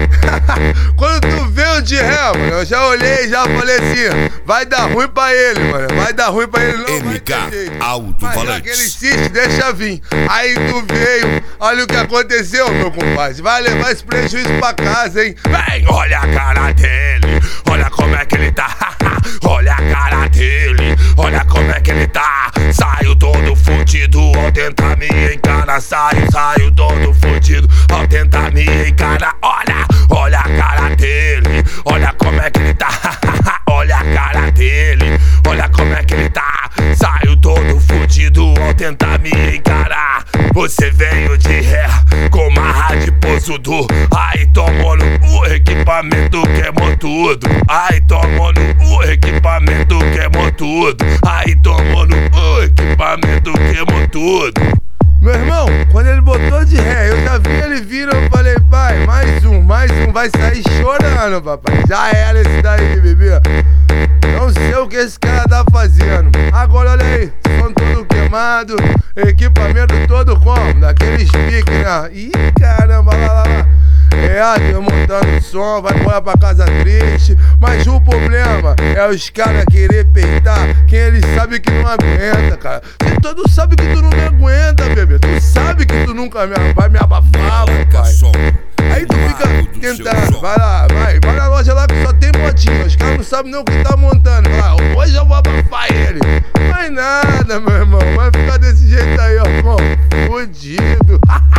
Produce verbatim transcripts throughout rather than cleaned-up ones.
Quando tu veio de ré, mano, eu já olhei e já falei assim, vai dar ruim pra ele, mano. Vai dar ruim pra ele, não M K vai ter jeito. Alto-Falante. Mas aquele insiste, deixa vir. Aí tu veio, olha o que aconteceu, meu compadre. Vai levar esse prejuízo pra casa, hein? Vem, olha a cara dele, olha como é que ele tá. Olha a cara dele, olha como é que ele tá. Saio todo fudido ao tentar me encarar. Saio, saio todo fudido ao tentar me encarar. Olha, olha a cara dele, olha como é que ele tá. Olha a cara dele, olha como é que ele tá. Saio todo fudido ao tentar me encarar. Você veio de ré com marra de posudo. Aí tomou no o equipamento, queimou tudo. Aí tomou no o equipamento, queimou tudo. Aí tomou no o equipamento, queimou tudo. Meu irmão, quando ele botou de ré, eu já vi ele vindo, eu falei, pai, mais um, mais um, vai sair chorando, papai. Já era esse daí, bebê. Não sei o que esse cara tá fazendo. Agora olha aí, som todo queimado, equipamento todo como? Daqueles piques, né? Ih, caramba, lá, lá, lá. É, eu montando som, vai embora pra casa triste. Mas o problema é os caras querer peitar quem eles sabem que não aguenta, cara. Se todos sabem que tu não me aguenta, bebê. Tu sabe que tu nunca me, vai me abafar, papai. Aí tu fica tentando, vai lá, vai, vai na loja lá que só tem modinha. Os caras não sabem nem o que tá montando. Vai, hoje eu vou abafar ele. Não é nada, meu irmão. Vai ficar desse jeito aí, ó, irmão. Fudido.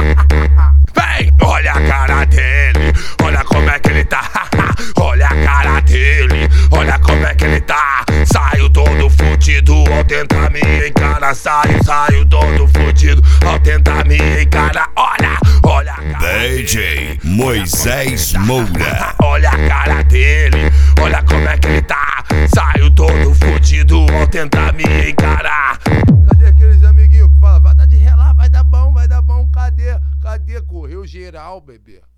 Vem, olha a cara dele, olha como é que ele tá. Olha a cara dele, olha como é que ele tá. Saio todo fudido ao tentar me encarar. Saio, saio todo fudido ao tentar me encarar. Olha, olha a cara D J dele. Moisés Moura. Olha a cara dele, olha como é que ele tá. Saio todo fudido ao tentar me encarar. Cadê aqueles amiguinhos que falam, vai dar de ré lá, vai dar bom, vai dar bom, cadê? Cadê? Correu geral, bebê.